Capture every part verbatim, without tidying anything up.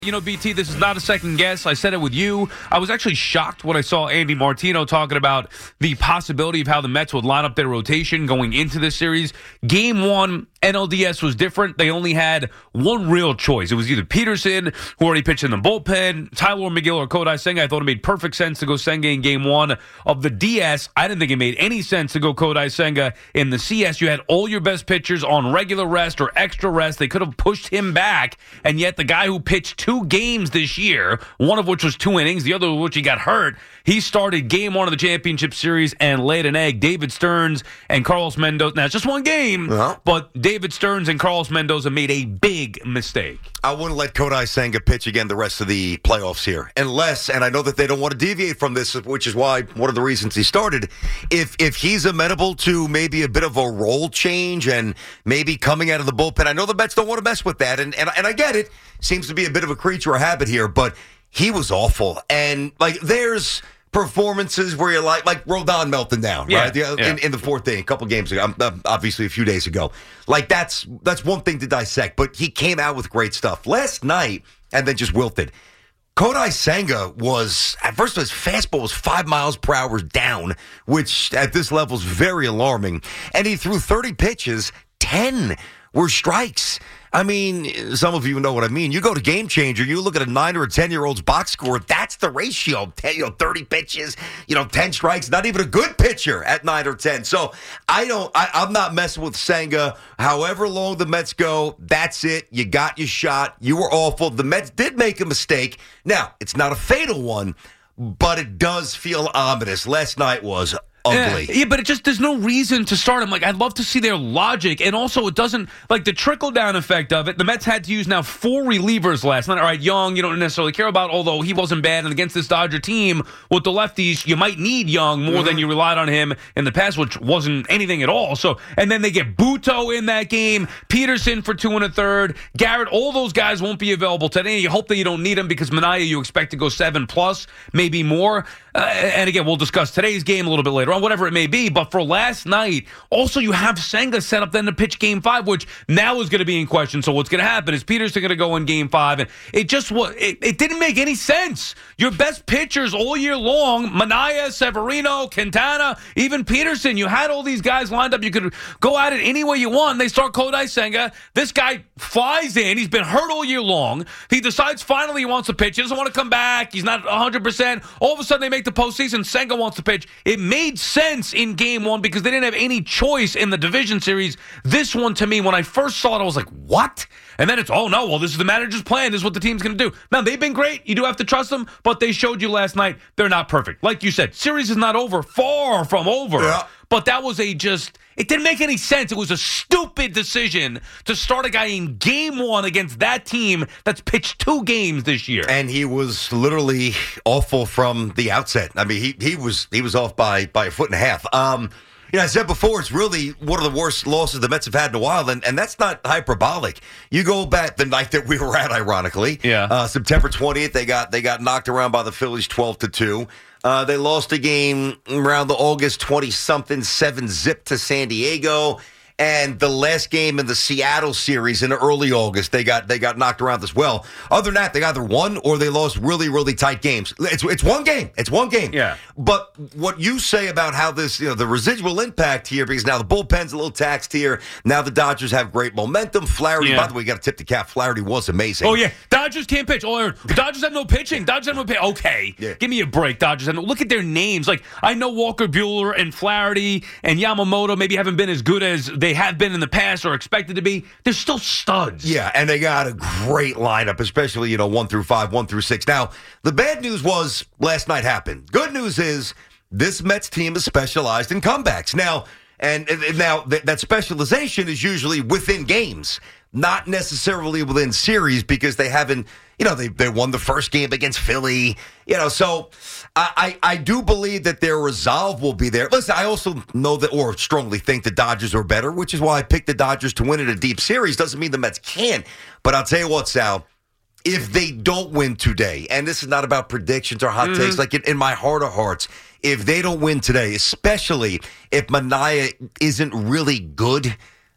You know, B T, this is not a second guess. I said it with you. I was actually shocked when I saw Andy Martino talking about the possibility of how the Mets would line up their rotation going into this series. Game one, N L D S was different. They only had one real choice. It was either Peterson, who already pitched in the bullpen, Tyler McGill, or Kodai Senga. I thought it made perfect sense to go Senga in game one of the D S. I didn't think it made any sense to go Kodai Senga in the C S. You had all your best pitchers on regular rest or extra rest. They could have pushed him back, and yet the guy who pitched two games this year, one of which was two innings, the other of which he got hurt, he started game one of the championship series and laid an egg. David Stearns and Carlos Mendoza. Now, it's just one game, uh-huh. but David Stearns and Carlos Mendoza made a big mistake. I wouldn't let Kodai Senga pitch again the rest of the playoffs here. Unless, and I know that they don't want to deviate from this, which is why one of the reasons he started, if if he's amenable to maybe a bit of a role change and maybe coming out of the bullpen, I know the Mets don't want to mess with that, and, and, and I get it. Seems to be a bit of a creature of habit here, but he was awful. And, like, there's performances where you're like, like Rodon melting down, yeah, right? The, yeah. in, in the fourth inning, a couple games ago, um, obviously a few days ago. Like, that's that's one thing to dissect, but he came out with great stuff. Last night, and then just wilted. Kodai Senga was, at first his fastball was five miles per hour down, which at this level is very alarming. And he threw thirty pitches, ten were strikes. I mean, some of you know what I mean. You go to Game Changer, you look at a nine or a ten-year-old's box score, that's the ratio. ten, you know, thirty pitches, you know, ten strikes, not even a good pitcher at nine or ten. So I don't, I, I'm not messing with Senga. However long the Mets go, that's it. You got your shot. You were awful. The Mets did make a mistake. Now, it's not a fatal one, but it does feel ominous. Last night was ugly. Yeah, yeah, but it just, there's no reason to start him. Like, I'd love to see their logic. And also, it doesn't, like, the trickle-down effect of it, the Mets had to use now four relievers last night. All right, Young, you don't necessarily care about, although he wasn't bad. And against this Dodger team, with the lefties, you might need Young more mm-hmm. than you relied on him in the past, which wasn't anything at all. So, and then they get Buto in that game, Peterson for two and a third, Garrett, all those guys won't be available today. You hope that you don't need them because Minaya, you expect to go seven plus, maybe more. Uh, and again, we'll discuss today's game a little bit later on, whatever it may be. But for last night, also you have Senga set up then to pitch game five, which now is going to be in question. So what's going to happen? Is Peterson going to go in game five? And it just was, it, it didn't make any sense. Your best pitchers all year long, Minaya, Severino, Quintana, even Peterson, you had all these guys lined up. You could go at it any way you want. They start Kodai Senga. This guy flies in. He's been hurt all year long. He decides finally he wants to pitch. He doesn't want to come back. He's not one hundred percent. All of a sudden they make the postseason. Senga wants to pitch. It made sense in game one because they didn't have any choice in the division series. This one, to me, when I first saw it, I was like, what? And then it's, oh, no, well, this is the manager's plan. This is what the team's going to do. Now, they've been great. You do have to trust them, but they showed you last night they're not perfect. Like you said, series is not over. Far from over. Yeah. But that was a just, it didn't make any sense. It was a stupid decision to start a guy in game one against that team that's pitched two games this year. And he was literally awful from the outset. I mean, he he was he was off by, by a foot and a half. Um, you know, I said before, it's really one of the worst losses the Mets have had in a while, and, and that's not hyperbolic. You go back the night that we were at, ironically. Yeah. Uh, September twentieth, they got they got knocked around by the Phillies twelve to two. Uh, they lost a game around the August twenty-something, seven zip to San Diego. And the last game in the Seattle series in early August, they got they got knocked around as well. Other than that, they either won or they lost really, really tight games. It's it's one game. It's one game. Yeah. But what you say about how this, you know, the residual impact here, because now the bullpen's a little taxed here. Now the Dodgers have great momentum. Flaherty, yeah. by the way, you got to tip the cap. Flaherty was amazing. Oh, yeah. Dodgers can't pitch. Oh, Dodgers have no pitching. Dodgers have no pitch. Okay. Yeah. Give me a break, Dodgers. Have no, look at their names. Like, I know Walker Buehler and Flaherty and Yamamoto maybe haven't been as good as they have been in the past or expected to be. They're still studs. Yeah, and they got a great lineup, especially, you know, one through five, one through six. Now, the bad news was last night happened. Good news is this Mets team is specialized in comebacks. Now, and, and now th- that specialization is usually within games, not necessarily within series because they haven't, you know, they they won the first game against Philly, you know, so I, I, I do believe that their resolve will be there. Listen, I also know that, or strongly think the Dodgers are better, which is why I picked the Dodgers to win in a deep series. Doesn't mean the Mets can't, but I'll tell you what, Sal, if they don't win today, and this is not about predictions or hot mm-hmm. takes, like in, in my heart of hearts, if they don't win today, especially if Minaya isn't really good,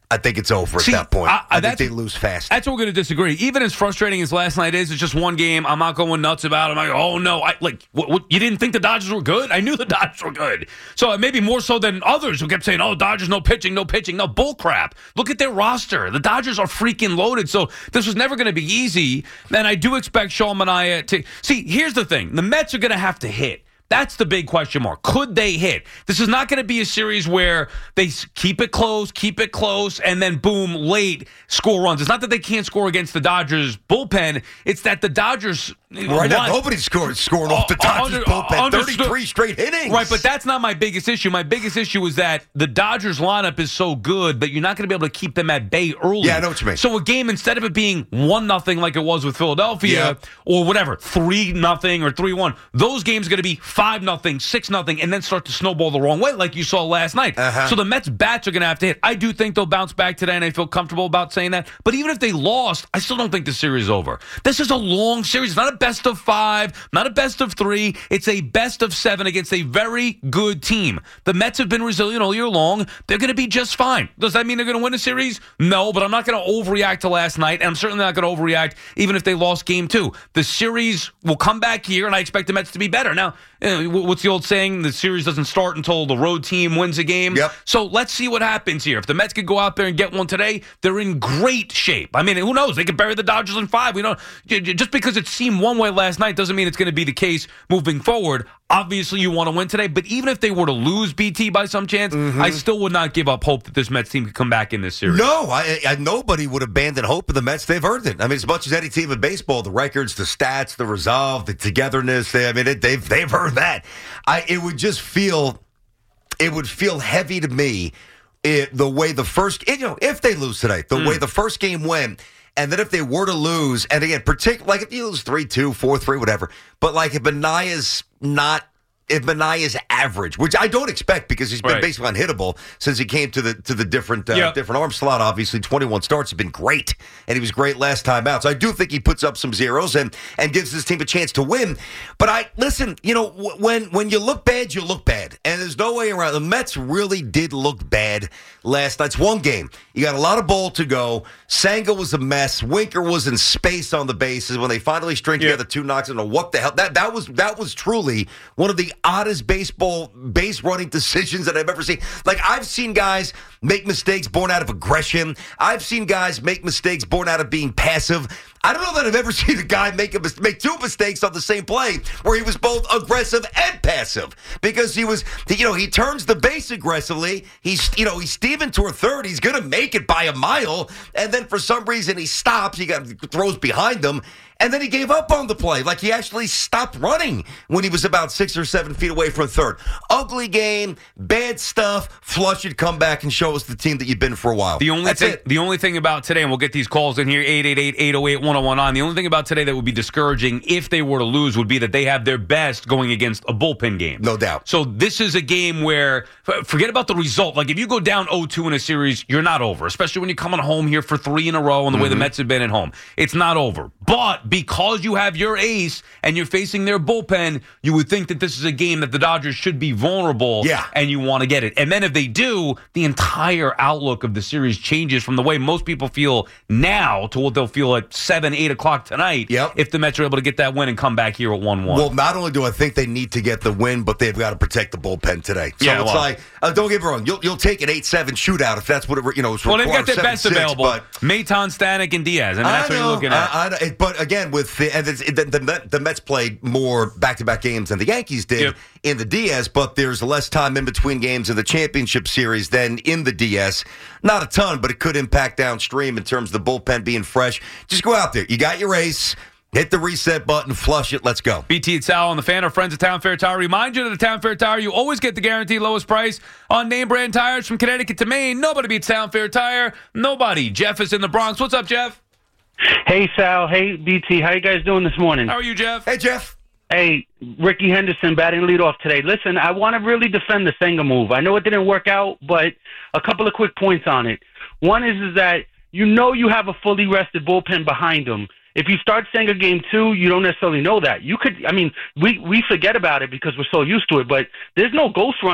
I think it's over See, at that point. I, I, I think they lose fast. That's what we're going to disagree. Even as frustrating as last night is, it's just one game. I'm not going nuts about it. I'm like, oh, no. I, like, what, what, you didn't think the Dodgers were good? I knew the Dodgers were good. So maybe more so than others who kept saying, oh, Dodgers, no pitching, no pitching. No, bull crap. Look at their roster. The Dodgers are freaking loaded. So this was never going to be easy. And I do expect Sean Manaea to – see, here's the thing. The Mets are going to have to hit. That's the big question mark. Could they hit? This is not going to be a series where they keep it close, keep it close, and then boom, late score runs. It's not that they can't score against the Dodgers bullpen. It's that the Dodgers right now nobody's scored scoring off the Dodgers under, bullpen. Understood. thirty-three straight innings. Right, but that's not my biggest issue. My biggest issue is that the Dodgers lineup is so good that you're not going to be able to keep them at bay early. Yeah, I know what you mean. So a game, instead of it being one nothing like it was with Philadelphia, yeah. or whatever, three nothing or three one, those games are going to be five nothing, six nothing, and then start to snowball the wrong way like you saw last night. Uh-huh. So the Mets bats are going to have to hit. I do think they'll bounce back today, and I feel comfortable about saying that. But even if they lost, I still don't think the series is over. This is a long series. It's not a best of five, not a best of three. It's a best of seven against a very good team. The Mets have been resilient all year long. They're going to be just fine. Does that mean they're going to win a series? No, but I'm not going to overreact to last night, and I'm certainly not going to overreact even if they lost game two. The series will come back here, and I expect the Mets to be better. Now, what's the old saying? The series doesn't start until the road team wins a game. Yep. So let's see what happens here. If the Mets could go out there and get one today, they're in great shape. I mean, who knows? They could bury the Dodgers in five. We don't. Just because it seemed one way last night doesn't mean it's going to be the case moving forward. Obviously, you want to win today, but even if they were to lose B T by some chance, mm-hmm. I still would not give up hope that this Mets team could come back in this series. No, I, I, nobody would abandon hope of the Mets. They've earned it. I mean, as much as any team in baseball, the records, the stats, the resolve, the togetherness, they, I mean, it, they've they've earned that. I it would just feel, it would feel heavy to me, it, the way the first, you know, if they lose today, the mm. way the first game went. And then if they were to lose, and again, particularly, like if you lose three two, four three, whatever, but like if Manaea's not, if Manaea's average, which I don't expect because he's been right. basically unhittable since he came to the to the different uh, yep. different arm slot, obviously, twenty-one starts have been great, and he was great last time out. So I do think he puts up some zeros and, and gives his team a chance to win. But I, listen, you know, w- when, when you look bad, you look bad. And there's no way around. The Mets really did look bad last night. It's one game. You got a lot of ball to go. Senga was a mess. Winker was in space on the bases when they finally string yep. together two knocks. I don't know what the hell. That that was that was truly one of the oddest baseball base running decisions that I've ever seen. Like, I've seen guys make mistakes born out of aggression. I've seen guys make mistakes born out of being passive. I don't know that I've ever seen a guy make a make two mistakes on the same play where he was both aggressive and passive, because he was, you know, he turns the base aggressively. He's, you know, he's Steven toward third. He's going to make it by a mile, and then for some reason he stops. He got throws behind him. And then he gave up on the play. Like, he actually stopped running when he was about six or seven feet away from third. Ugly game, bad stuff. Flush it, come back, and show us the team that you've been for a while. The only That's thing, it. the only thing about today, and we'll get these calls in here, eight eight eight, eight oh eight, one oh one nine. The only thing about today that would be discouraging if they were to lose would be that they have their best going against a bullpen game. No doubt. So this is a game where, forget about the result. Like, if you go down oh two in a series, you're not over, especially when you're coming home here for three in a row and the mm-hmm. way the Mets have been at home. It's not over. But because you have your ace and you're facing their bullpen, you would think that this is a game that the Dodgers should be vulnerable, yeah. and you want to get it. And then if they do, the entire outlook of the series changes from the way most people feel now to what they'll feel at seven, eight o'clock tonight yep. if the Mets are able to get that win and come back here at one one. Well, not only do I think they need to get the win, but they've got to protect the bullpen today. So yeah, it's well, like, uh, don't get me wrong, you'll, you'll take an eight seven shootout if that's what it, you know, it's well, they've got their seven, best six, available. But Maton, Stanek, and Diaz. I mean, that's I what know, you're looking at. I, I, but again, with the, and it's, the, the, the Mets played more back-to-back games than the Yankees did yep. in the D S, but there's less time in between games in the championship series than in the D S. Not a ton, but it could impact downstream in terms of the bullpen being fresh. Just go out there. You got your ace. Hit the reset button, flush it, let's go. B T and Sal on the Fan, our friends at Town Fair Tire. Remind you that at Town Fair Tire, you always get the guaranteed lowest price on name brand tires from Connecticut to Maine. Nobody beats Town Fair Tire. Nobody. Jeff is in the Bronx. What's up, Jeff? Hey, Sal. Hey, B T. How you guys doing this morning? How are you, Jeff? Hey, Jeff. Hey, Ricky Henderson batting leadoff today. Listen, I want to really defend the Senga move. I know it didn't work out, but a couple of quick points on it. One is, is that you know you have a fully rested bullpen behind him. If you start Senga game two, you don't necessarily know that. You could, I mean, we, we forget about it because we're so used to it, but there's no ghost runner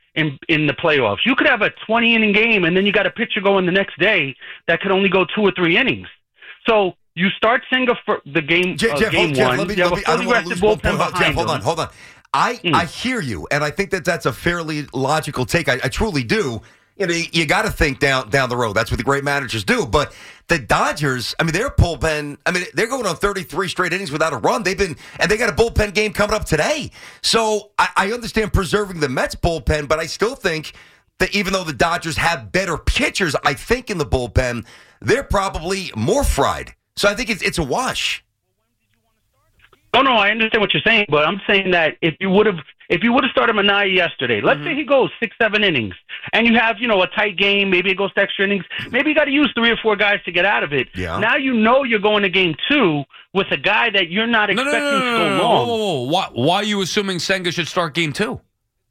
in in the playoffs. You could have a twenty inning game, and then you got a pitcher going the next day that could only go two or three innings. So you start Senga for the game. Jeff, uh, Jeff, game Jeff, one. let me, you have let me, a fully rested bullpen hold on, behind Jeff, hold on, him. hold on. I Mm. I hear you, and I think that that's a fairly logical take. I, I truly do. You know, you, you got to think down down the road. That's what the great managers do. But the Dodgers, I mean, their bullpen, I mean, they're going on thirty-three straight innings without a run. They've been, and they got a bullpen game coming up today. So I, I understand preserving the Mets bullpen, but I still think that even though the Dodgers have better pitchers, I think in the bullpen, they're probably more fried. So I think it's it's a wash. Oh no, I understand what you're saying, but I'm saying that if you would have if you would have started Minaya yesterday, let's mm-hmm. say he goes six, seven innings, and you have, you know, a tight game, maybe it goes to extra innings, maybe you got to use three or four guys to get out of it. Yeah. Now you know you're going to game two with a guy that you're not no, expecting no, no, no, to go no, no. long. Whoa, whoa, whoa. Why, why are you assuming Senga should start game two?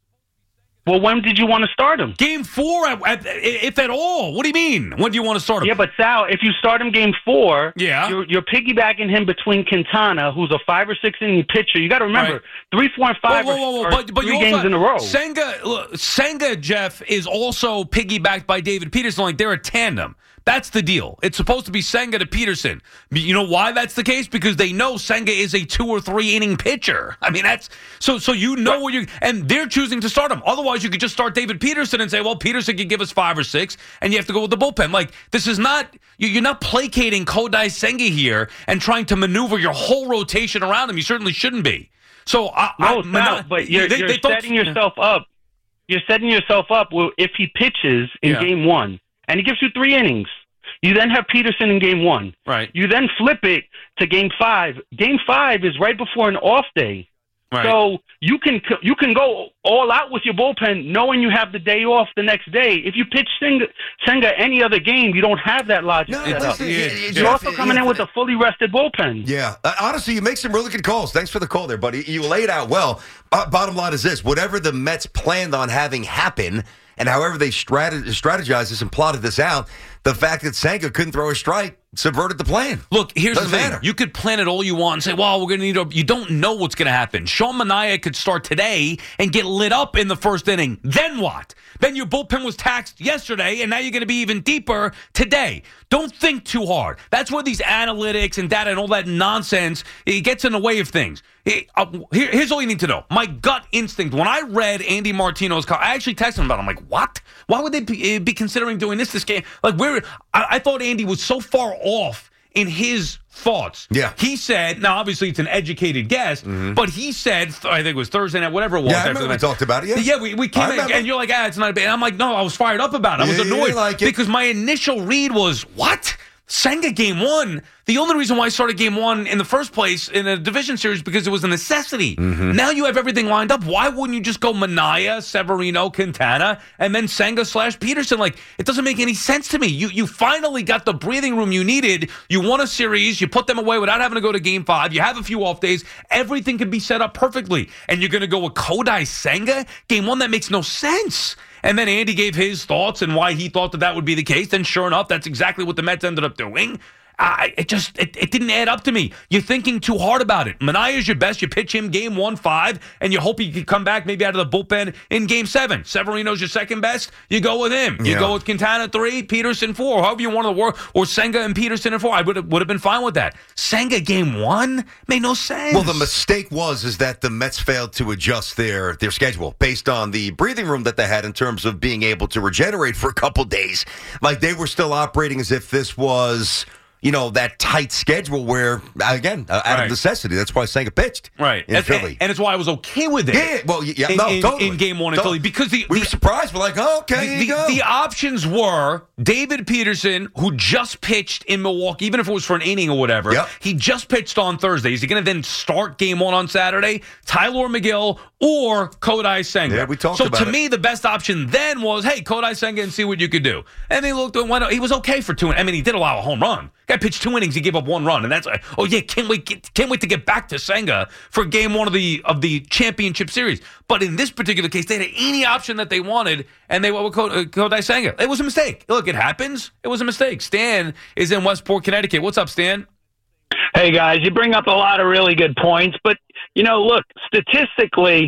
Well, when did you want to start him? Game four, at, at, if at all. What do you mean? When do you want to start him? Yeah, but Sal, if you start him game four, yeah. you're, you're piggybacking him between Quintana, who's a five or six inning pitcher. You got to remember, right. three, four, and five whoa, whoa, whoa, are, but, but three you games also, in a row. Senga, look, Senga, Jeff, is also piggybacked by David Peterson. Like they're a tandem. That's the deal. It's supposed to be Senga to Peterson. You know why that's the case? Because they know Senga is a two or three inning pitcher. I mean, that's so. So you know right. what you and they're choosing to start him. Otherwise, you could just start David Peterson and say, well, Peterson can give us five or six, and you have to go with the bullpen. Like this is not you're not placating Kodai Senga here and trying to maneuver your whole rotation around him. You certainly shouldn't be. So I, no, I, no, but you're, they, you're they setting thought, yourself up. You're setting yourself up. Well, if he pitches in yeah. game one and he gives you three innings. You then have Peterson in game one. Right. You then flip it to game five. Game five is right before an off day. Right. So you can you can go all out with your bullpen knowing you have the day off the next day. If you pitch Senga, Senga any other game, you don't have that logic no, set up. Yeah, You're Jeff, also coming yeah, in with a fully rested bullpen. Yeah. Uh, honestly, you make some really good calls. Thanks for the call there, buddy. You laid out well. Uh, bottom line is this. Whatever the Mets planned on having happen and however they strat- strategized this and plotted this out, the fact that Senga couldn't throw a strike subverted the plan. Look, here's Doesn't the thing. matter. You could plan it all you want and say, well, we're going to need a... You don't know what's going to happen. Sean Manaea could start today and get lit up in the first inning. Then what? Then your bullpen was taxed yesterday, and now you're going to be even deeper today. Don't think too hard. That's where these analytics and data and all that nonsense, it gets in the way of things. It, uh, here, here's all you need to know. My gut instinct, when I read Andy Martino's call, I actually texted him about it. I'm like, what? Why would they be, be considering doing this this game? Like, where? I, I thought Andy was so far off in his thoughts. Yeah. He said, now obviously it's an educated guess, mm-hmm. but he said, I think it was Thursday night, whatever it was. Yeah, I remember we talked about it, yeah. Yeah, we, we came in, and you're like, ah, it's not a bad. And I'm like, no, I was fired up about it. I was yeah, annoyed like because my initial read was, what? Senga game one. The only reason why I started game one in the first place in a division series because it was a necessity. Mm-hmm. Now you have everything lined up. Why wouldn't you just go Manaea, Severino, Quintana, and then Senga slash Peterson? Like, it doesn't make any sense to me. You you finally got the breathing room you needed. You won a series. You put them away without having to go to game five. You have a few off days. Everything can be set up perfectly. And you're going to go with Kodai Senga? Game one, that makes no sense. And then Andy gave his thoughts and why he thought that that would be the case. Then sure enough, that's exactly what the Mets ended up doing. I, it just, it, it didn't add up to me. You're thinking too hard about it. Manaea's your best. You pitch him game one, five, and you hope he can come back maybe out of the bullpen in game seven. Severino's your second best. You go with him. You yeah. go with Quintana three, Peterson four, however you want to work, or Senga and Peterson in four. I would have, would have been fine with that. Senga game one made no sense. Well, the mistake was is that the Mets failed to adjust their, their schedule based on the breathing room that they had in terms of being able to regenerate for a couple days. Like they were still operating as if this was, you know, that tight schedule where, again, uh, out right. of necessity. That's why Senga pitched right. in and, Philly. And, and it's why I was okay with it. Yeah, well, yeah, in, no, in, totally. In game one in totally. Philly. Because the, we the, were surprised. We're like, oh, okay, the, here the, you go. the options were David Peterson, who just pitched in Milwaukee, even if it was for an inning or whatever. Yep. He just pitched on Thursday. Is he going to then start game one on Saturday? Tyler McGill or Kodai Senga? Yeah, we talked so about to it. me, the best option then was, hey, Kodai Senga and see what you could do. And he looked and went, he was okay for two. I mean, he did allow a home run. Guy pitched two innings, he gave up one run, and that's like, oh yeah, can't wait, get, can't wait to get back to Senga for game one of the of the championship series. But in this particular case, they had any option that they wanted, and they went with Kodai Senga. It was a mistake. Look, it happens. It was a mistake. Stan is in Westport, Connecticut. What's up, Stan? Hey guys, you bring up a lot of really good points, but you know, look, statistically,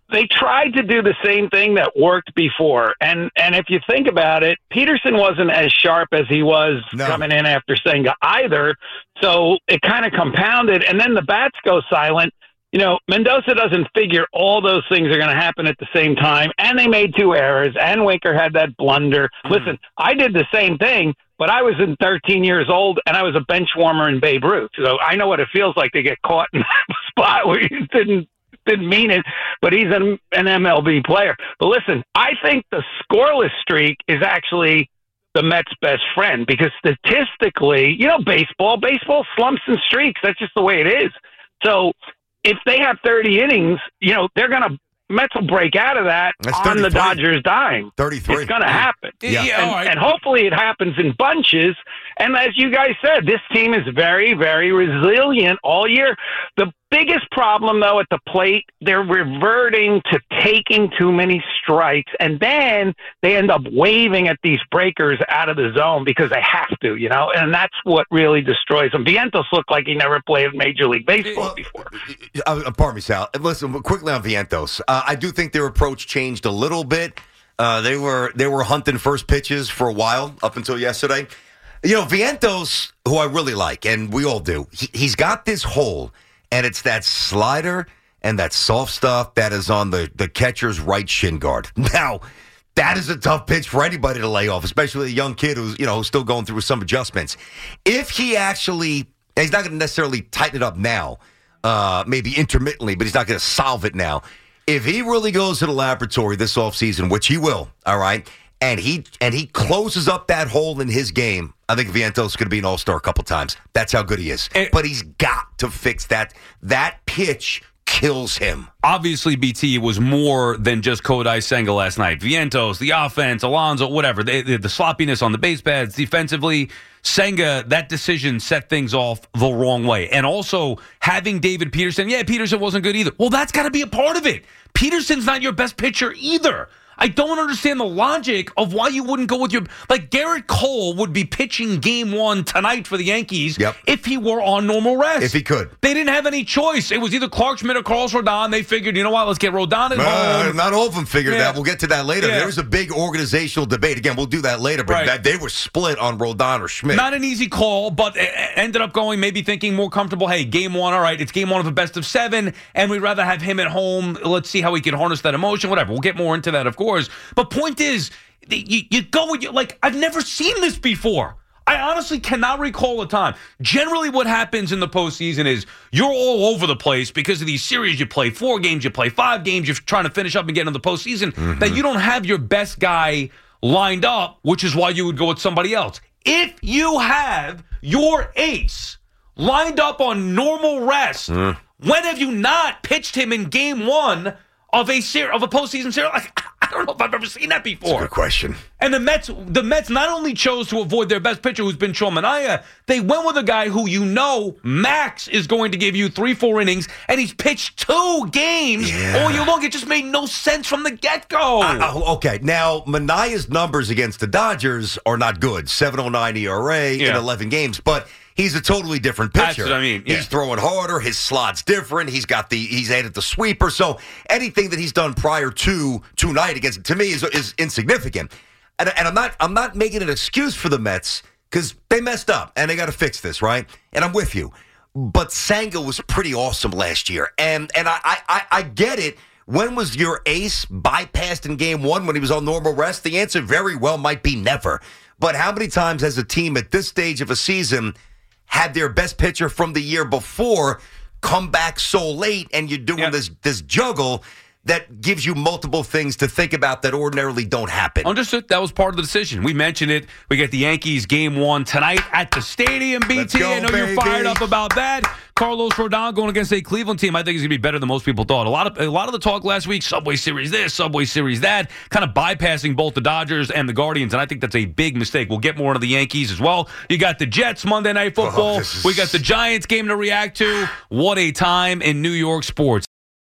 they tried to do the same thing that worked before. And and if you think about it, Peterson wasn't as sharp as he was no. coming in after Senga either. So it kind of compounded. And then the bats go silent. You know, Mendoza doesn't figure all those things are going to happen at the same time. And they made two errors. And Winker had that blunder. Mm. Listen, I did the same thing, but I was in thirteen years old, and I was a bench warmer in Babe Ruth. So I know what it feels like to get caught in that spot where you didn't didn't mean it, but he's an, an M L B player. But listen, I think the scoreless streak is actually the Mets' best friend because statistically, you know, baseball, baseball slumps and streaks. That's just the way it is. So if they have thirty innings, you know, they're going to Mets will break out of that on the Dodgers' dime. thirty-three It's going to happen. Yeah, yeah and, right. and hopefully it happens in bunches. And as you guys said, this team is very, very resilient all year. The biggest problem, though, at the plate, they're reverting to taking too many strikes. And then they end up waving at these breakers out of the zone because they have to, you know, and that's what really destroys them. Vientos looked like he never played Major League Baseball well, before. Uh, pardon me, Sal. Listen, quickly on Vientos. Uh, I do think their approach changed a little bit. Uh, they were they were hunting first pitches for a while up until yesterday. You know, Vientos, who I really like, and we all do, he, he's got this hole, and it's that slider and that soft stuff that is on the, the catcher's right shin guard. Now, that is a tough pitch for anybody to lay off, especially a young kid who's, you know, still going through some adjustments. If he actually, he's not going to necessarily tighten it up now, uh, maybe intermittently, but he's not going to solve it now. If he really goes to the laboratory this offseason, which he will, all right, and he and he closes up that hole in his game, I think Vientos is going to be an all-star a couple times. That's how good he is. And, but he's got to fix that. That pitch kills him. Obviously, B T was more than just Kodai Senga last night. Vientos, the offense, Alonso, whatever. They, they, the sloppiness on the base pads, defensively, Senga, that decision set things off the wrong way. And also, having David Peterson, yeah, Peterson wasn't good either. Well, that's got to be a part of it. Peterson's not your best pitcher either. I don't understand the logic of why you wouldn't go with your... Like, Garrett Cole would be pitching game one tonight for the Yankees yep. if he were on normal rest. If he could. They didn't have any choice. It was either Clark Schmidt or Carlos Rodon. They figured, you know what, let's get Rodon at uh, home. Not all of them figured yeah. that. We'll get to that later. Yeah. There was a big organizational debate. Again, we'll do that later, but right. that, they were split on Rodon or Schmidt. Not an easy call, but ended up going, maybe thinking more comfortable, hey, game one, all right, it's game one of a best of seven, and we'd rather have him at home. Let's see how he can harness that emotion, whatever. We'll get more into that, of course. But point is, you, you go with, like, I've never seen this before. I honestly cannot recall a time. Generally what happens in the postseason is you're all over the place because of these series you play, four games, you play five games, you're trying to finish up and get into the postseason, mm-hmm. that you don't have your best guy lined up, which is why you would go with somebody else. If you have your ace lined up on normal rest, mm. when have you not pitched him in game one of a ser- of a postseason series? Like, I don't know if I've ever seen that before. That's a good question. And the Mets, the Mets not only chose to avoid their best pitcher, who's been Sean Manaea, they went with a guy who you know Max is going to give you three, four innings, and he's pitched two games yeah. all year long. It just made no sense from the get-go. Uh, uh, okay, now Manaea's numbers against the Dodgers are not good. seven oh nine E R A yeah. in eleven games, but he's a totally different pitcher. That's what I mean. Yeah. He's throwing harder. His slot's different. He's got the he's added the sweeper. So anything that he's done prior to tonight against to me is is insignificant. And, and I'm not I'm not making an excuse for the Mets because they messed up and they got to fix this, right? And I'm with you. But Senga was pretty awesome last year, and and I I, I get it. When was your ace bypassed in game one when he was on normal rest? The answer very well might be never. But how many times has a team at this stage of a season had their best pitcher from the year before come back so late, and you're doing yeah. this this juggle that gives you multiple things to think about that ordinarily don't happen? Understood. That was part of the decision. We mentioned it. We get the Yankees game one tonight at the stadium, B T. Let's go, I know baby. You're fired up about that. Carlos Rodon going against a Cleveland team I think is going to be better than most people thought. A lot of a lot of the talk last week, Subway Series this, Subway Series that, kind of bypassing both the Dodgers and the Guardians, and I think that's a big mistake. We'll get more into the Yankees as well. You got the Jets Monday Night Football. Oh, is... We got the Giants game to react to. What a time in New York sports.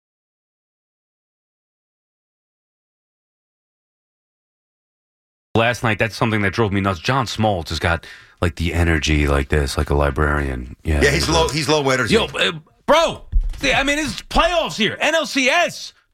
Last night, that's something that drove me nuts. John Smoltz has got like the energy like this, like a librarian. Yeah, yeah, he's low. He's low energy. Yo, uh, bro. See, I mean, it's playoffs here. N L C S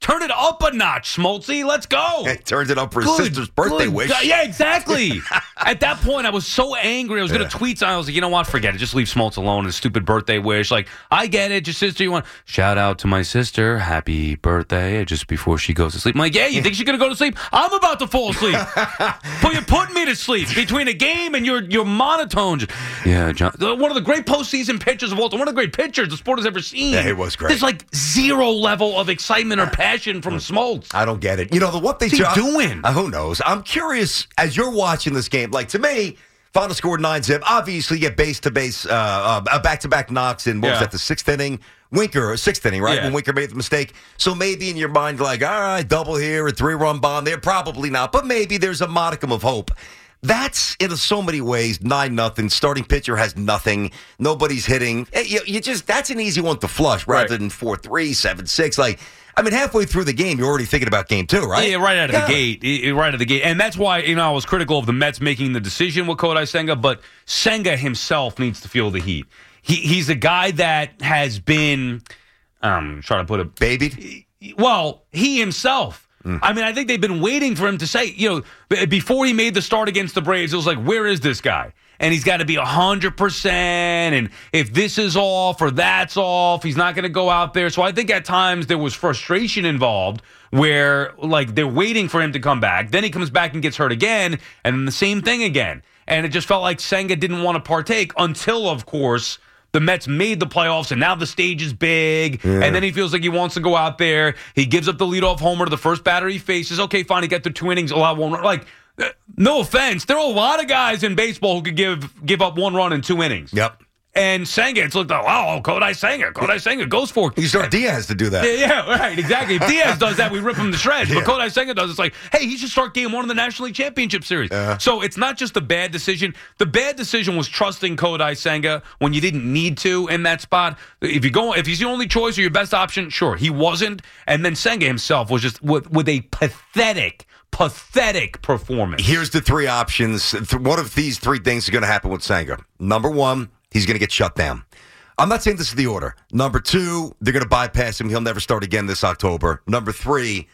Turn it up a notch, Smoltzy. Let's go. It turned it up for his Good, sister's birthday good wish. God. Yeah, exactly. At that point, I was so angry. I was going to tweet something. I was like, you know what? Forget it. Just leave Smoltz alone. His stupid birthday wish. Like, I get it. Your sister, you want. Shout out to my sister. Happy birthday. Just before she goes to sleep. I'm like, yeah, you think she's going to go to sleep? I'm about to fall asleep. But you're putting me to sleep between a game and your, your monotone. Yeah, John. One of the great postseason pitchers of all time. One of the great pitchers the sport has ever seen. Yeah, it was great. There's like zero level of excitement or passion from Smoltz. I don't get it. You know, the what they What's he doing? Uh, who knows? I'm curious, as you're watching this game, like to me, final score nine zip. Obviously, you get base to base, uh, uh, back to back knocks in, what yeah. was that, the sixth inning? Winker, sixth inning, right? Yeah. When Winker made the mistake. So maybe in your mind, like, all right, double here, a three run bomb there. Probably not, but maybe there's a modicum of hope. That's, in so many ways, nine nothing. Starting pitcher has nothing. Nobody's hitting. You, you just That's an easy one to flush rather right. than four three, seven six. Like, I mean, halfway through the game, you're already thinking about game two, right? Yeah, right out of yeah. the gate. Right out of the gate. And that's why, you know, I was critical of the Mets making the decision with Kodai Senga, but Senga himself needs to feel the heat. He He's a guy that has been, um, trying to put a... Babied? Well, he himself. Mm. I mean, I think they've been waiting for him to say, you know, b- before he made the start against the Braves, it was like, where is this guy? And he's got to be one hundred percent, and if this is off or that's off, he's not going to go out there. So I think at times there was frustration involved where, like, they're waiting for him to come back. Then he comes back and gets hurt again, and then the same thing again. And it just felt like Senga didn't want to partake until, of course, the Mets made the playoffs, and now the stage is big, yeah. and then he feels like he wants to go out there. He gives up the leadoff homer to the first batter he faces. Okay, fine, he got the two innings, allow one run. Like, no offense, there are a lot of guys in baseball who could give give up one run in two innings. Yep. And Senga, it's looked like, oh, Kodai Senga, Kodai Senga goes for it. You start Diaz to do that. Yeah, yeah, right, exactly. If Diaz does that, we rip him to shreds. Yeah. But Kodai Senga does, it's like, hey, he should start game one of the National League Championship Series. Uh-huh. So it's not just a bad decision. The bad decision was trusting Kodai Senga when you didn't need to in that spot. If you go, if he's the only choice or your best option, sure, he wasn't. And then Senga himself was just with, with a pathetic Pathetic performance. Here's the three options. One of these three things is going to happen with Senga. Number one, he's going to get shut down. I'm not saying this is the order. Number two, they're going to bypass him. He'll never start again this October. Number three,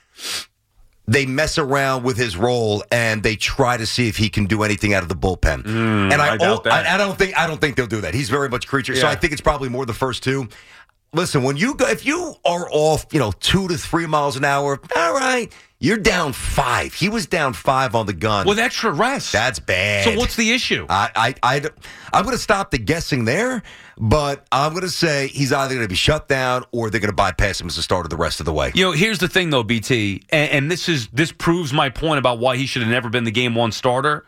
they mess around with his role and they try to see if he can do anything out of the bullpen. Mm, and I, I doubt that. I, I don't think I don't think they'll do that. He's very much a creature. Yeah. So I think it's probably more the first two. Listen, when you go, if you are off, you know, two to three miles an hour, all right, you're down five. He was down five on the gun with extra rest. That's bad. So what's the issue? I, I, I, I'm going to stop the guessing there, but I'm going to say he's either going to be shut down or they're going to bypass him as the starter the rest of the way. You know, here's the thing, though, B T, and, and this is this proves my point about why he should have never been the game one starter.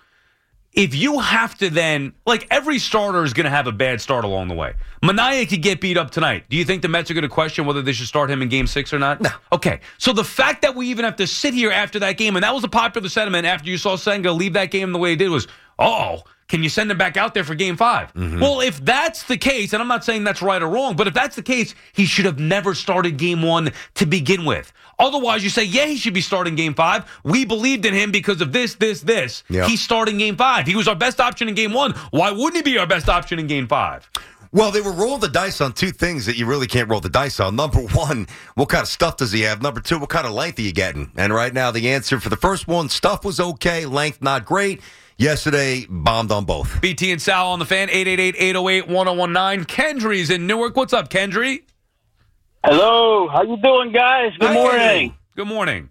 If you have to then, like, every starter is going to have a bad start along the way. Manaea could get beat up tonight. Do you think the Mets are going to question whether they should start him in game six or not? No. Okay. So the fact that we even have to sit here after that game, and that was a popular sentiment after you saw Senga leave that game the way he did, was, oh, can you send him back out there for game five? Mm-hmm. Well, if that's the case, and I'm not saying that's right or wrong, but if that's the case, he should have never started game one to begin with. Otherwise, you say, yeah, he should be starting game five. We believed in him because of this, this, this. Yep. He's starting game five. He was our best option in game one. Why wouldn't he be our best option in game five? Well, they were rolling the dice on two things that you really can't roll the dice on. Number one, what kind of stuff does he have? Number two, what kind of length are you getting? And right now, the answer for the first one, stuff was okay, length not great. Yesterday, bombed on both. B T and Sal on the fan, eight eight eight, eight oh eight, one oh one nine. Kendry's in Newark. What's up, Kendry? Hello. How you doing, guys? Good Hi. morning. Good morning.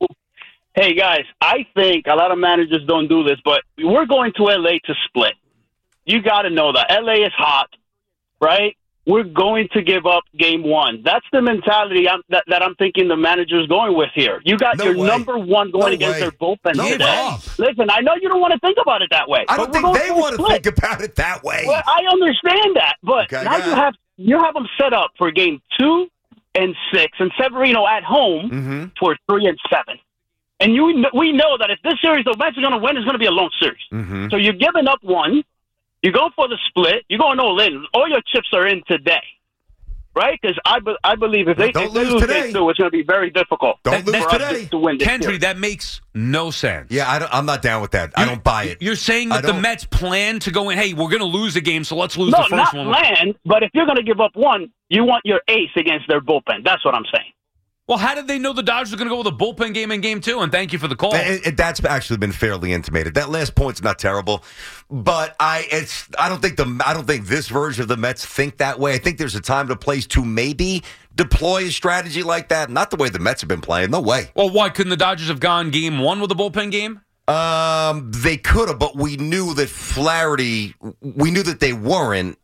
Hey, guys, I think a lot of managers don't do this, but we're going to L A to split. You got to know that. L A is hot, right? We're going to give up game one. That's the mentality I'm, that, that I'm thinking the manager's going with here. You got No your way. number one going No against way. their bullpen No today. way. Listen, I know you don't want to think about it that way. I don't but we're think going they to a want to split. think about it that way. Well, I understand that, but Okay, now go you ahead. have you have them set up for game two and six, and Severino at home Mm-hmm. for three and seven. And you, we know that if this series the Mets are going to win, it's going to be a lone series. Mm-hmm. So you're giving up one. You go for the split. You're going all in. All your chips are in today, right? Because I, be, I believe if they, Don't if they lose lose today. game two, it's going to be very difficult. Don't That- lose that- for us today. to, to win this Kendry, series. that makes no sense. Yeah, I don't, I'm not down with that. I You- don't buy it. You're saying I that the don't- Mets plan to go in, hey, we're going to lose a game, so let's lose No, the first not one. land, but if you're going to give up one, you want your ace against their bullpen. That's what I'm saying. Well, how did they know the Dodgers were going to go with a bullpen game in game two? And thank you for the call. It, it, that's actually been fairly intimated. That last point's not terrible, but I it's I don't think the I don't think this version of the Mets think that way. I think there's a time and a place to maybe deploy a strategy like that. Not the way the Mets have been playing. No way. Well, why couldn't the Dodgers have gone game one with a bullpen game? Um, they could have, but we knew that Flaherty. We knew that they weren't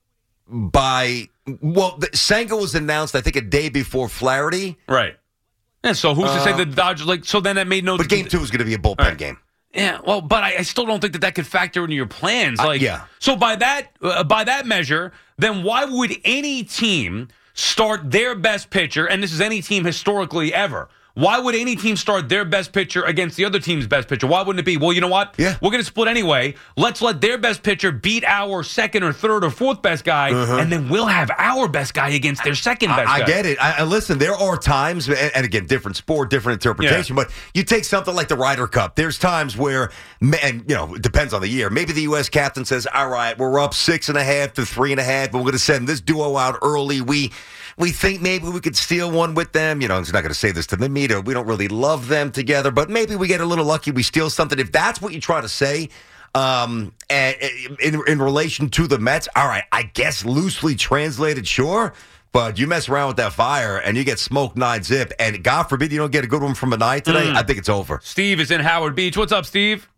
by. Well, the, Senga was announced, I think, a day before Flaherty. Right. And so who's to say Uh, the Dodgers, like, so then that made no... But game two is going to be a bullpen Right. game. Yeah, well, but I, I still don't think that that could factor into your plans. Uh, Like, yeah. So by that, uh, by that measure, then why would any team start their best pitcher, and this is any team historically ever, why would any team start their best pitcher against the other team's best pitcher? Why wouldn't it be, well, you know what? Yeah. We're going to split anyway. Let's let their best pitcher beat our second or third or fourth best guy, and then we'll have our best guy against their second best Uh-huh. I, guy. I get it. I, I listen. There are times, and, and again, different sport, different interpretation. But you take something like the Ryder Cup. There's times where, and you know, it depends on the year. Maybe the U S captain says, "All right, we're up six and a half to three and a half, but we're going to send this duo out early. We we think maybe we could steal one with them. You know, he's not going to say this to the media. We don't really love them together, but maybe we get a little lucky. We steal something. If that's what you try to say." Um, and in in relation to the Mets, all right, I guess loosely translated, sure. But you mess around with that fire and you get smoked nine zip, and God forbid you don't get a good one from a night today, I think it's over. Steve is in Howard Beach. What's up, Steve?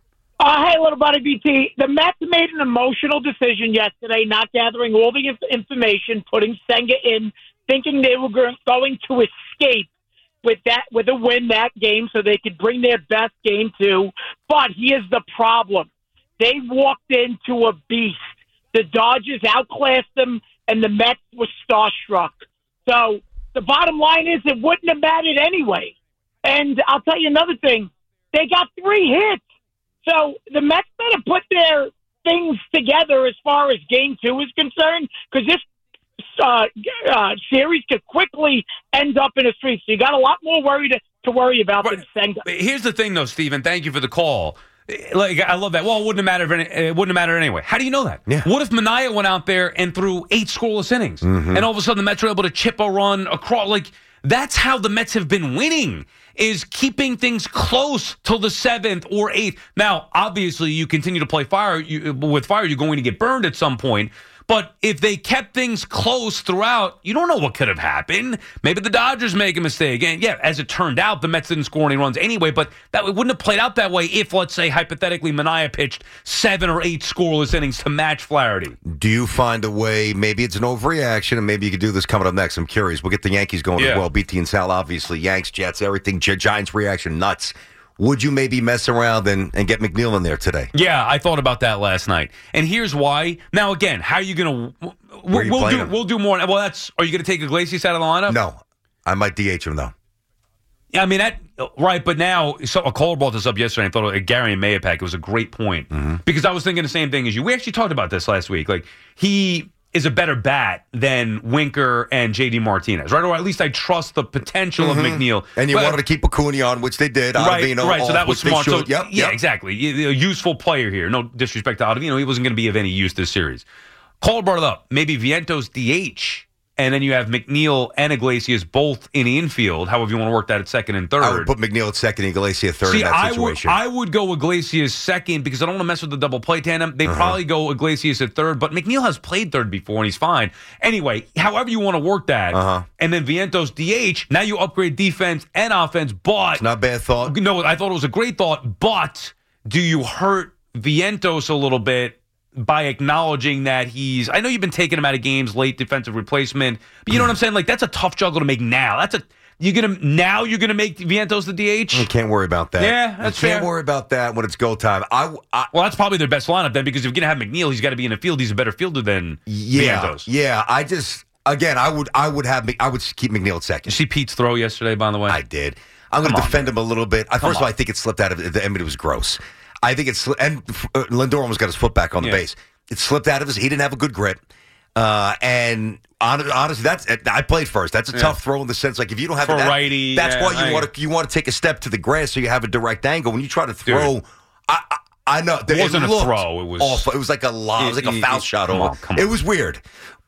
Uh, hey, little buddy B T. The Mets made an emotional decision yesterday, not gathering all the inf- information, putting Senga in, thinking they were go- going to escape with that with a win that game so they could bring their best game to. But here's the problem. They walked into a beast. The Dodgers outclassed them, and the Mets were starstruck. So the bottom line is it wouldn't have mattered anyway. And I'll tell you another thing. They got three hits. So the Mets better put their things together as far as game two is concerned, because this uh, uh, series could quickly end up in a streak. So you got a lot more worry to, to worry about Right. than Senga. Here's the thing, though, Steven. Thank you for the call. Like, I love that. Well, it wouldn't have mattered. If any, it wouldn't have mattered anyway. How do you know that? Yeah. What if Minaya went out there and threw eight scoreless innings, and all of a sudden the Mets were able to chip a run across? Like, that's how the Mets have been winning, is keeping things close till the seventh or eighth. Now, obviously, you continue to play fire you, with fire. You're going to get burned at some point. But if they kept things close throughout, you don't know what could have happened. Maybe the Dodgers make a mistake. And yeah, as it turned out, the Mets didn't score any runs anyway, but that it wouldn't have played out that way if, let's say, hypothetically, Minaya pitched seven or eight scoreless innings to match Flaherty. Do you find a way, maybe it's an overreaction, and maybe you could do this coming up next. I'm curious. We'll get the Yankees going Yeah. as well. B T and Sal, obviously. Yanks, Jets, everything. Gi- Giants reaction, nuts. Would you maybe mess around and, and get McNeil in there today? Yeah, I thought about that last night. And here's why. Now, again, how are you going to... Where are you We'll playing do, him? we'll do more. Well, that's... Are you going to take Iglesias out of the lineup? No. I might D H him, though. Yeah, I mean, that... Right, but now... So a caller brought this up yesterday. I thought uh, Gary and Mayapak, it was a great point. Mm-hmm. Because I was thinking the same thing as you. We actually talked about this last week. Like, he is a better bat than Winker and J D Martinez, right? Or at least I trust the potential of McNeil. And you But- wanted to keep Acuna on, which they did. Right, Ottavino right. So off, that was which they smart. So, should. Yep, yeah, yep. exactly. A a useful player here. No disrespect to Ottavino. He wasn't going to be of any use this series. Cole brought it up. Maybe Vientos D H, and then you have McNeil and Iglesias both in the infield. However you want to work that at second and third. I would put McNeil at second, Iglesias third See, in that I would, situation. I would go Iglesias second because I don't want to mess with the double play tandem. They Uh-huh. probably go Iglesias at third, but McNeil has played third before and he's fine. Anyway, however you want to work that, Uh-huh. and then Vientos D H. Now you upgrade defense and offense, but It's not a bad thought. no, I thought it was a great thought, but do you hurt Vientos a little bit by acknowledging that he's... I know you've been taking him out of games, late defensive replacement, but you know what I'm saying? Like, that's a tough juggle to make now. That's a... You're gonna now you're gonna make Vientos the D H? You can't worry about that. Yeah, that's You can't fair. worry about that when it's go time. I, I Well, that's probably their best lineup then, because if you're gonna have McNeil, he's got to be in the field. He's a better fielder than yeah, Vientos. yeah. I just again, I would, I would have, I would keep McNeil at second. You see Pete's throw yesterday, by the way. I did. I'm going to Come on, defend him a little bit. I, first of all, on. I think it slipped out of the. I mean, it was gross. I think it's and uh, Lindor almost got his foot back on the Yeah. base. It slipped out of his. He didn't have a good grip. Uh, and hon- honestly, that's I played first. That's a Yeah. tough throw in the sense like if you don't have For that, righty, that's yeah, why you I- want to you want to take a step to the grass so you have a direct angle. When you try to throw, Dude. I, I I know It wasn't a looked throw, it was- awful. It was like a lob. It was like a It- foul it- shot. come Over. on, come It on. was weird.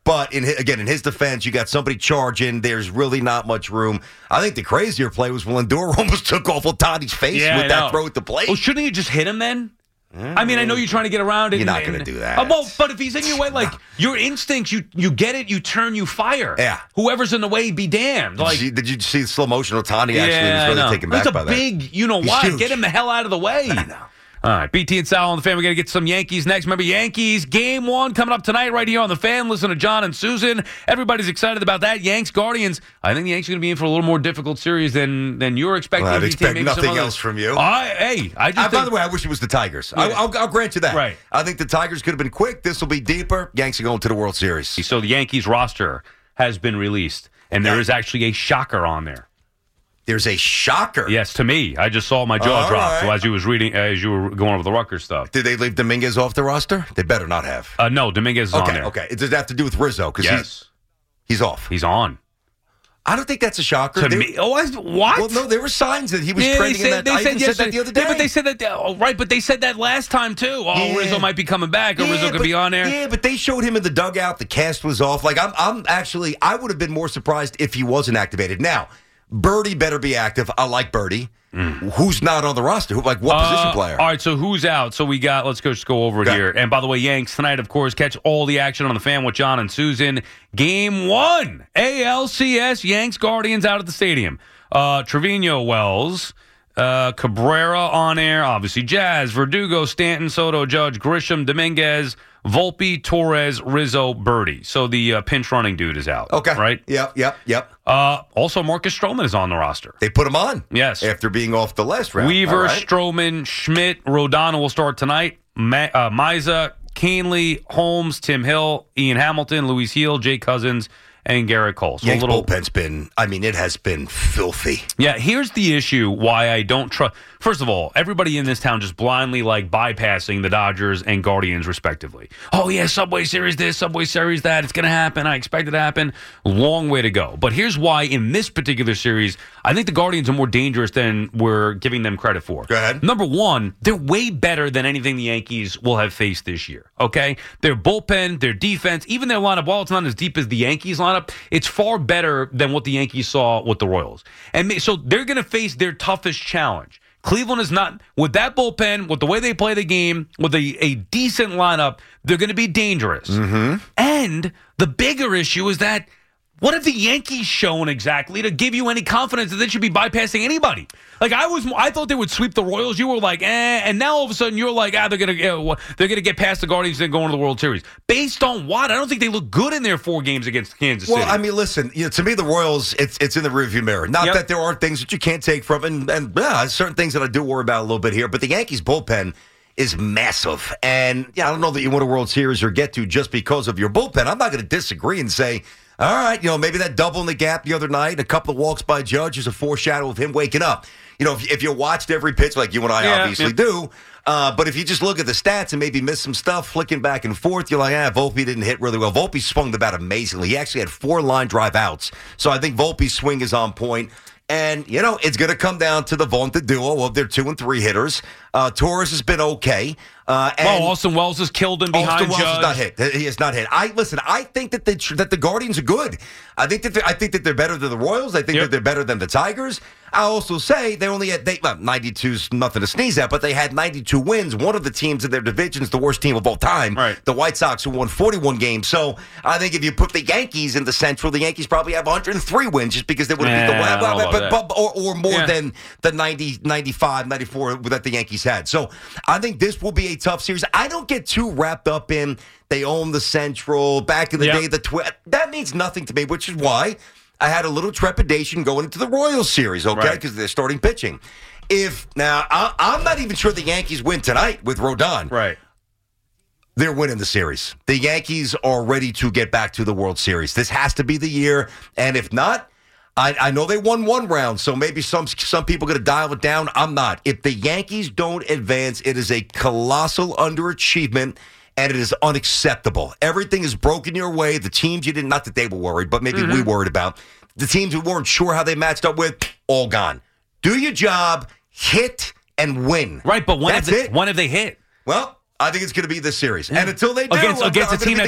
But in his, again, in his defense, you got somebody charging. There's really not much room. I think the crazier play was when Lindor almost took off Ohtani's face Yeah, with I that know. throw at the plate. Well, shouldn't you just hit him then? I mean, I know you're trying to get around it. You're and- not gonna and- do that. Uh, well, but if he's in your way, like your instincts, you you get it, you turn, you fire. Yeah. Whoever's in the way, be damned. Did, Like, you, see, did you see the slow motion? Ohtani actually yeah, was I know. really taken back He's a by that. big, you know He's why? huge. Get him the hell out of the way. I know. All right, B T and Sal on the Fan. We're going to get some Yankees next. Remember, Yankees game one coming up tonight right here on the Fan. Listen to John and Susan. Everybody's excited about that. Yanks, Guardians. I think the Yanks are going to be in for a little more difficult series than than you're expecting. Well, I'd B T, expect maybe some nothing others. else from you. I, hey, I just Uh, by think, the way, I wish it was the Tigers. Yeah. I, I'll, I'll grant you that. Right. I think the Tigers could have been quick. This will be deeper. Yanks are going to the World Series. so the Yankees roster has been released, and there Yeah. is actually a shocker on there. There's a shocker. Yes, to me, I just saw my jaw All drop right. as you was reading, as you were going over the Rutgers stuff. Did they leave Dominguez off the roster? They better not have. Uh, no, Dominguez is on Okay, there. okay. It does have to do with Rizzo because Yes, he's, he's off. he's on. I don't think that's a shocker. To They- me, oh, I, what? Well, no, there were signs that he was Yeah, trending in that. I even said that the other day. Yeah, but they said that. Oh, right, but they said that last time too. Oh, Yeah. Rizzo might be coming back, or Yeah, Rizzo could but- be on there. Yeah, but they showed him in the dugout. The cast was off. Like I'm, I'm actually, I would have been more surprised if he wasn't activated. Now, Birdie better be active. I like Birdie. Who's not on the roster? Who, like what position Uh, player? All right, so who's out? So we got. Let's go. Just go over it Okay. here. And by the way, Yanks tonight, of course, catch all the action on the Fan with John and Susan. Game one, A L C S Yanks Guardians out at the stadium. Uh, Trevino Wells, uh, Cabrera on air. Obviously, Jazz, Verdugo, Stanton, Soto, Judge, Grisham, Dominguez, Volpe, Torres, Rizzo, Birdie. So the uh, pinch running dude is out. Okay. right. Yep. Yep. Yep. Uh, also, Marcus Stroman is on the roster. They put him on. Yes. After being off the last round. Weaver, All right. Stroman, Schmidt, Rodano will start tonight. Ma- uh, Miza, Canley, Holmes, Tim Hill, Ian Hamilton, Luis Heel, Jay Cousins, and Garrett Cole. So Yanks a little. bullpen's been. I mean, it has been filthy. Yeah, here's the issue why I don't trust. First of all, everybody in this town just blindly like bypassing the Dodgers and Guardians respectively. Oh yeah, Subway Series this, Subway Series that. It's going to happen. I expect it to happen. Long way to go. But here's why in this particular series, I think the Guardians are more dangerous than we're giving them credit for. Go ahead. Number one, they're way better than anything the Yankees will have faced this year. Okay? Their bullpen, their defense, even their lineup, while it's not as deep as the Yankees lineup, it's far better than what the Yankees saw with the Royals. And ma- so they're going to face their toughest challenge. Cleveland is not, with that bullpen, with the way they play the game, with a, a decent lineup, they're going to be dangerous. Mm-hmm. And the bigger issue is that what have the Yankees shown exactly to give you any confidence that they should be bypassing anybody? Like I was, I thought they would sweep the Royals. You were like, eh, and now all of a sudden you're like, ah, they're gonna, uh, they're gonna get past the Guardians and go into the World Series. Based on what? I don't think they look good in their four games against Kansas Well, City. I mean, listen. You know, to me, the Royals, it's it's in the rearview mirror. Not Yep. that there aren't things that you can't take from, and and yeah, certain things that I do worry about a little bit here. But the Yankees bullpen is massive, and yeah, I don't know that you win a World Series or get to just because of your bullpen. I'm not going to disagree and say, all right, you know, maybe that double in the gap the other night, a couple of walks by Judge is a foreshadow of him waking up. You know, if, if you watched every pitch like you and I Yeah, obviously yeah. do, uh, but if you just look at the stats and maybe miss some stuff, flicking back and forth, you're like, ah, Volpe didn't hit really well. Volpe swung the bat amazingly. He actually had four line drive outs. So I think Volpe's swing is on point. And, you know, it's going to come down to the vaunted duo of their two and three hitters. Uh, Torres has been okay. Uh, and well, Austin Wells has killed him behind Austin Wells Judge. is not hit. He is not hit. I listen. I think that the that the Guardians are good. I think that I think that they're better than the Royals. I think Yep. that they're better than the Tigers. I also say they only had they well, ninety-two's nothing to sneeze at, but they had ninety-two wins. One of the teams in their division is the worst team of all time, Right. the White Sox, who won forty-one games. So I think if you put the Yankees in the Central, the Yankees probably have one hundred three wins just because they would have beat the Nah, I don't know but, about but, or, or more Yeah. than the ninety, ninety-five, ninety-four that the Yankees had. So I think this will be a tough series. I don't get too wrapped up in they own the Central. Back in the Yep. day, the twi- that means nothing to me, which is why I had a little trepidation going into the Royals series, okay, Right. because they're starting pitching. If now I, I'm not even sure the Yankees win tonight with Rodon. Right. They're winning the series. The Yankees are ready to get back to the World Series. This has to be the year, and if not, I, I know they won one round, so maybe some some people are going to dial it down. I'm not. If the Yankees don't advance, it is a colossal underachievement, and it is unacceptable. Everything is broken your way. The teams you didn't, not that they were worried, but maybe we worried about. The teams we weren't sure how they matched up with, all gone. Do your job, hit, and win. Right, but when That's have they, it. when have they hit? Well, I think it's going to be this series. And until they do, Against I'm- against I'm a gonna team be that's the-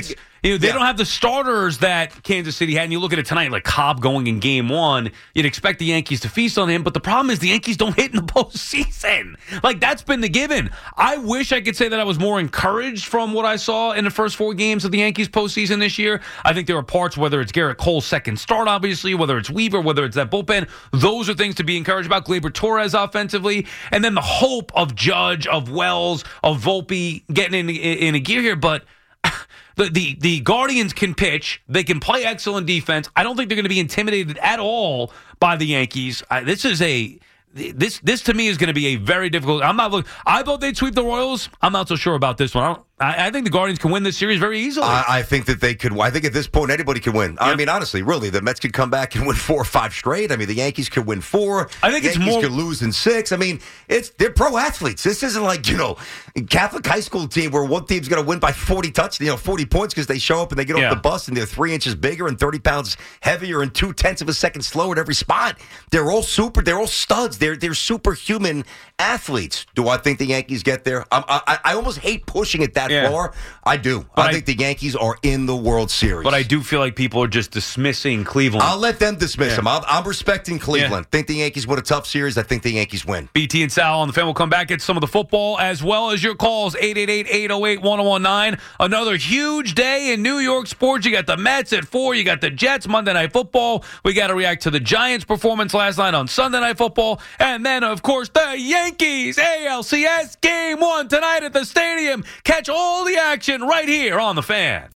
You know, they Yeah. don't have the starters that Kansas City had. And you look at it tonight, like Cobb going in game one, you'd expect the Yankees to feast on him. But the problem is the Yankees don't hit in the postseason. Like, that's been the given. I wish I could say that I was more encouraged from what I saw in the first four games of the Yankees postseason this year. I think there are parts, whether it's Garrett Cole's second start, obviously, whether it's Weaver, whether it's that bullpen, those are things to be encouraged about. Gleyber Torres offensively. And then the hope of Judge, of Wells, of Volpe getting in, in a gear here. But The, the the Guardians can pitch. They can play excellent defense. I don't think they're going to be intimidated at all by the Yankees. I, this is a this this to me is going to be a very difficult. I'm not looking. I thought they'd sweep the Royals. I'm not so sure about this one. I, don't, I, I think the Guardians can win this series very easily. I, I think that they could. I think at this point anybody can win. I Yeah. mean, honestly, really, the Mets could come back and win four or five straight. I mean, the Yankees could win four. I think the it's Yankees more- could lose in six. I mean, it's they're pro athletes. This isn't like, you know, Catholic high school team where one team's going to win by forty touch, you know, forty points because they show up and they get Yeah. off the bus and they're three inches bigger and thirty pounds heavier and two tenths of a second slower at every spot. They're all super. They're all studs. They're they're superhuman athletes. Do I think the Yankees get there? I I, I almost hate pushing it that Yeah. far. I do. But I I- think the Yankees are in the World Series. but I do feel like people are just dismissing Cleveland. I'll let them dismiss Yeah. them. I'm, I'm respecting Cleveland. Think the Yankees win a tough series. I think the Yankees win. B T and Sal on the fan will come back at some of the football as well as your calls. eight eight eight, eight oh eight, one oh one nine. Another huge day in New York sports. You got the Mets at four. You got the Jets Monday Night Football. We got to react to the Giants' performance last night on Sunday Night Football. And then, of course, the Yankees A L C S Game one tonight at the stadium. Catch all the action right here on the Fan.